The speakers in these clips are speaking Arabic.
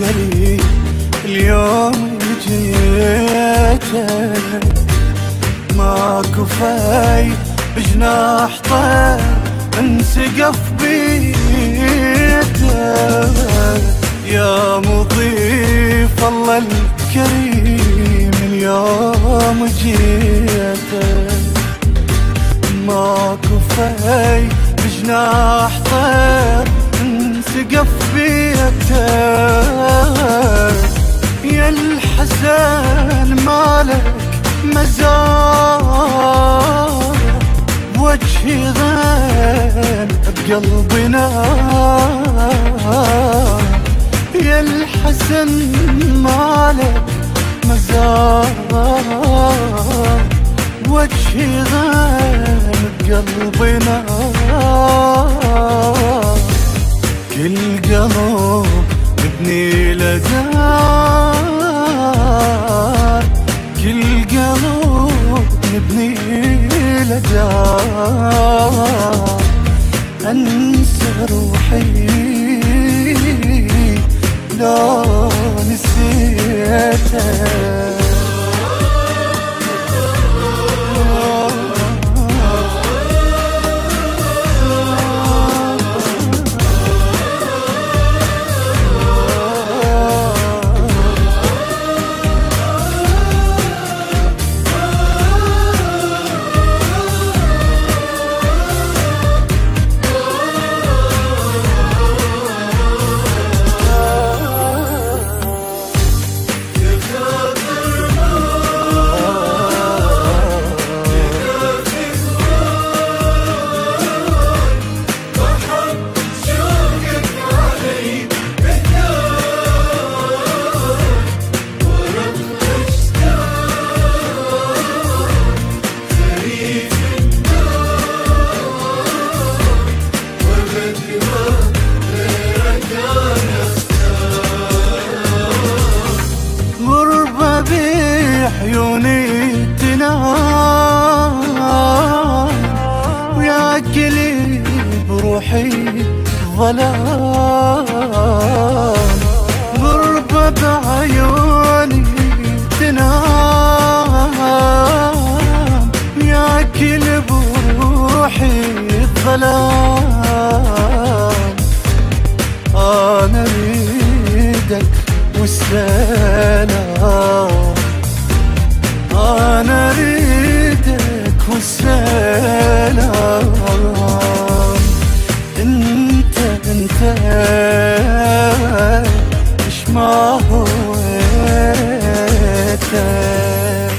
الكريم اليوم جيتك، ماكو في بجناح طير انسقف بيتك، يا مضيف الله الكريم اليوم جيتك، ماكو في بجناح طير انسقف بيتك، يا الحسن مالك مزار وجهي ظن بقلبنا، يا الحسن مالك مزار وجهي ظن بقلبنا، كل قلب نبني له دار، كل قلب نبني له دار، انسى روحي لو نسيتك. عيوني تنام وياكلي بروحي ظلام، غربة بعيوني تنام وياكلي بروحي الظلام، أنا أريدك والسلام، أنا أريدك والسلام، أنت إيش ما هويتك.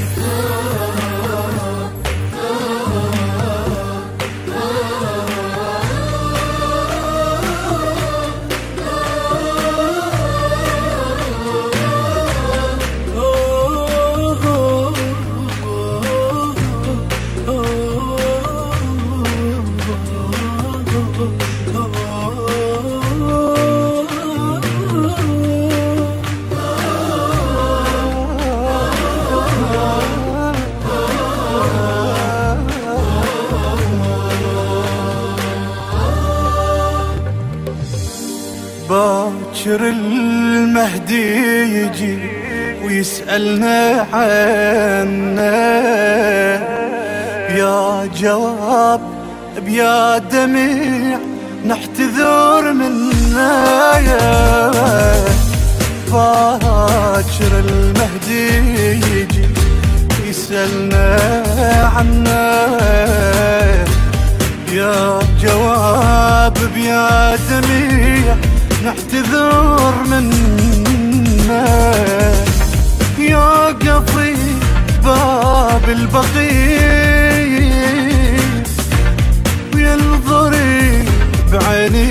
باكر المهدي يجي ويسألنا عنه، يا جواب بيا دمع نحتذر منا، باكر المهدي يجي ويسألنا عنه، يا جواب بيا دمع نحتذر منا، يا قفي باب البقيع وينظري بعيني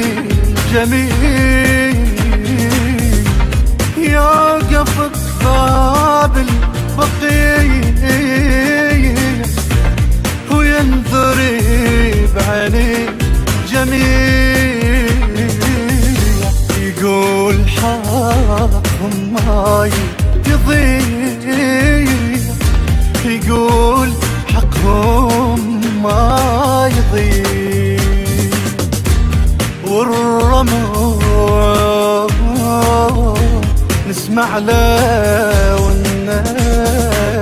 الجميل، يا قفي باب البقيع وينظري بعيني جميل، يقول حقهم ما يضيع، يقول حقهم ما يضيع، والرموع نسمع له والناس